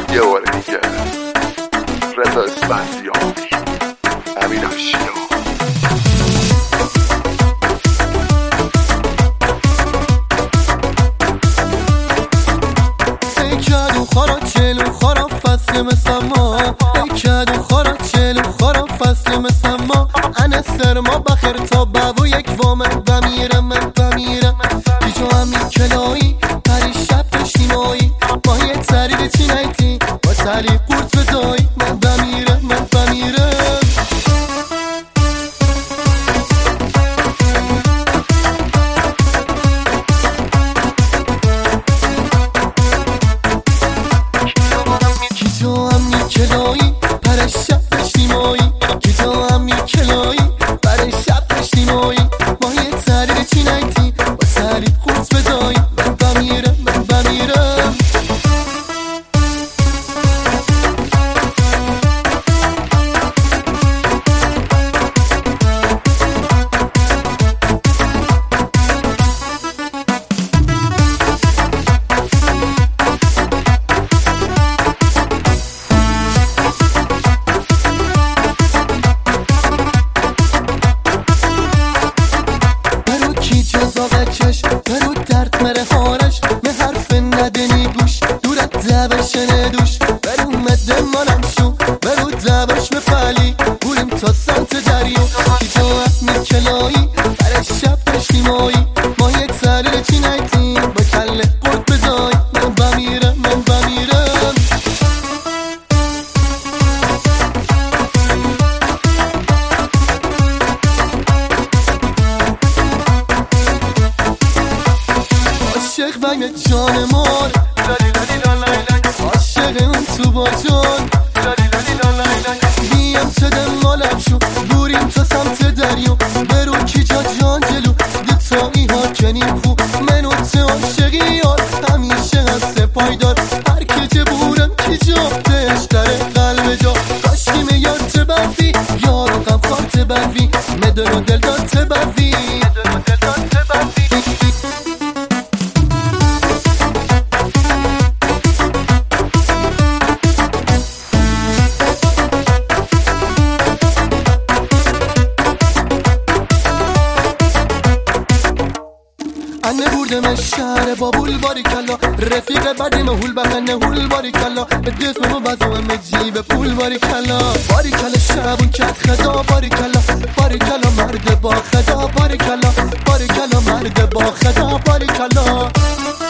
یه بار دیگه رضا اسفندیار، امین اشیا. ای کدو خارا چلو خارا فصل مثل ما، ای کدو خارا چلو خارا فصل مثل ما. انا سرما بخیر تا بابو یک وامن بمیرم من بمیرم. بیجا همی کلایی پری شب پشتیمایی، ماهی تریده چی نیتی با تری قورت بدایی. من بمیرم من بمیرم. کیجا همی کلایی پری شب پشتیمایی، کیجا همی کلایی پری شب پشتیمایی، ماهی تریده چی نیتی با تری قورت بدایی. من بمیرم من بمیرم. برو درد مره خارش به حرف ندنی گوش دورت دبش ندوش. برو مده مالم شو برو دبش مپلی بولیم تا سمت دریو. کیجا همی کلایی برای شب پشتیمایی، ماهی تره چی نیتی با کله قرد بدای. من بمیرم من بمیرم. عاشق بگه جان مار، عاشق اون تو با جان. میم چه مالم شو بوریم تا سمت دریا. برو کیجا جان جلو دتایی ها کنیم خوب منو ته عاشقی یار همیشه هست پایدار. هر که چه بورم کیجا دهش داره قلب جا. کاشکی میار تبفی یارو غم خواه تبفی مدن و دل داد تبفی. انه بردم شهر بابول باری کلا، رفیق بدیم هول بخنه هول باری کلا. به دستمو بزوم جیب پول باری کلا. باری کلا شبون کت خدا باری کلا، باری کلا مرد با خدا باری کلا، باری کلا مرد با خدا باری کلا.